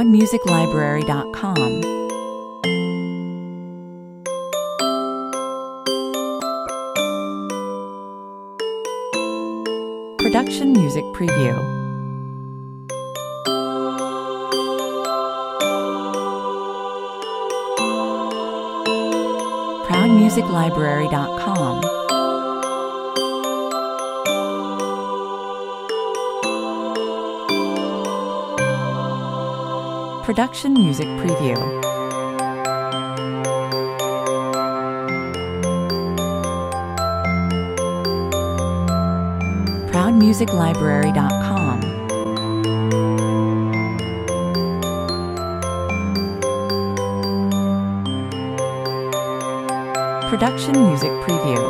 ProudMusicLibrary.com. Production Music Preview. ProudMusicLibrary.com. Production Music Preview. ProudMusicLibrary.com. Production Music Preview.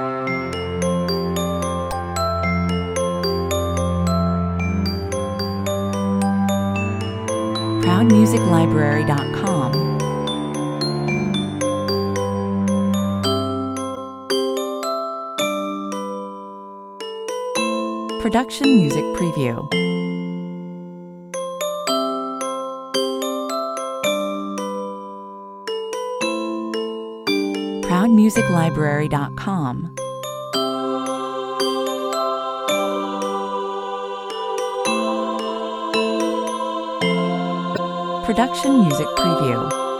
ProudMusicLibrary.com. Production Music Preview. ProudMusicLibrary.com. Production Music Preview.